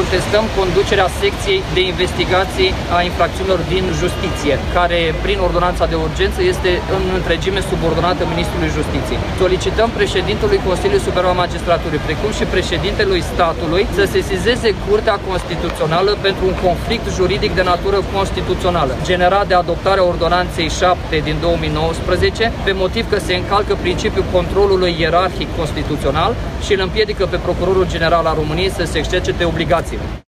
contestăm conducerea secției de investigații a infracțiunilor din justiție, care prin ordonanța de urgență este în întregime subordonată Ministrului Justiției. Solicităm președintelui Consiliului Superior al Magistraturii, precum și președintelui statului, să sesizeze Curtea Constituțională pentru un conflict juridic de natură constituțională, generat de adoptarea ordonanței 7 din 2019, pe motiv că se încalcă principiul controlului ierarhic constituțional și îl împiedică pe Procurorul General al României să se exercite obligațiile.